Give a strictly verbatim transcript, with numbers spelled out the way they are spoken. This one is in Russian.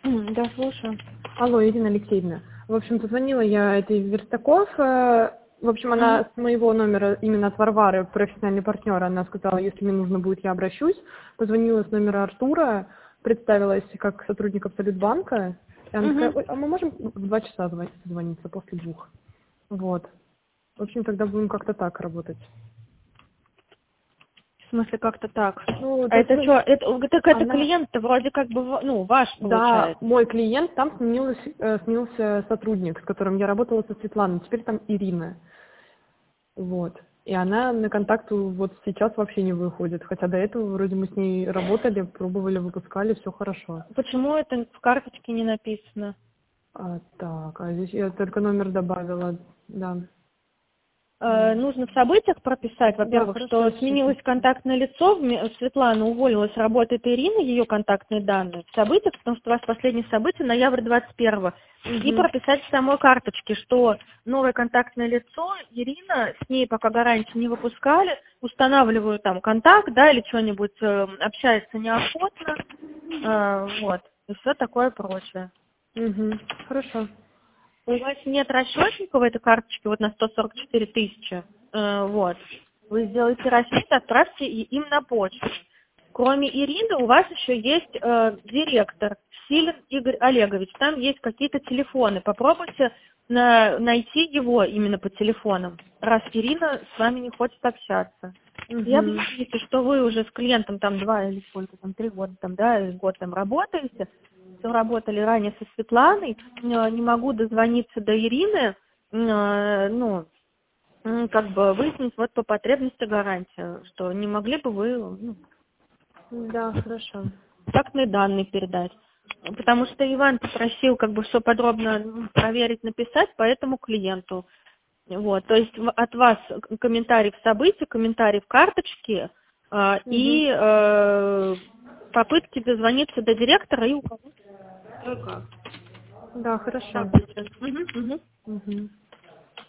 Да, слушаю. Алло, Ирина Алексеевна. В общем-то, звонила я этой Верстаков. э, В общем, Мгм. она с моего номера, именно от Варвары, профессиональный партнер, она сказала, если мне нужно будет, я обращусь. Позвонила с номера Артура, представилась как сотрудник Абсолютбанка. И она такая, Мгм. ой, а мы можем в два часа звон- звониться после двух? Вот. В общем, тогда будем как-то так работать. В смысле, как-то так. Ну, А то есть это вы, что? Это, так это она, клиент-то вроде как бы, в- ну, ваш да, получается. мой клиент, там сменилась, э, сменился сотрудник, с которым я работала со Светланой, теперь там Ирина. Вот. И она на контакт вот сейчас вообще не выходит. Хотя до этого вроде мы с ней работали, пробовали, выпускали, все хорошо. Почему это в карточке не написано? А, так, а здесь я только номер добавила, да. Э, М. нужно в событиях прописать, Да, во-первых, хорошо, что сейчас сменилось напишу. контактное лицо, вме- Светлана уволилась, работает Ирина, ее контактные данные в событиях, потому что у вас последнее событие ноябрь двадцать первого. И Угу. прописать в самой карточке, что новое контактное лицо, Ирина, с ней пока гарантии не выпускали, устанавливаю там контакт, да, или что-нибудь, э, общается неохотно, э, вот, и все такое прочее. Угу. Хорошо. У вас нет расчетника в этой карточке вот на сто сорок четыре тысячи, э, вот. Вы сделаете расчет, отправьте и им на почту. Кроме Ирины у вас еще есть э, директор Силин Игорь Олегович. Там есть какие-то телефоны. Попробуйте на- найти его именно по телефонам, раз Ирина с вами не хочет общаться. И Угу. объясните, что вы уже с клиентом там два или сколько там, три года там, да, или год там работаете, что работали ранее со Светланой, э, не могу дозвониться до Ирины, э, ну, м, как бы выяснить вот по потребности гарантию, что не могли бы вы, ну, Да, хорошо. контактные данные передать. Потому что Иван попросил как бы все подробно ну, проверить, написать по этому клиенту. Вот, то есть в- от вас к- комментарий в событии, комментарий в карточке э, Угу. и э, попытки дозвониться до директора и указать, что и как. Да, Так, хорошо. Мгм, мгм. Угу.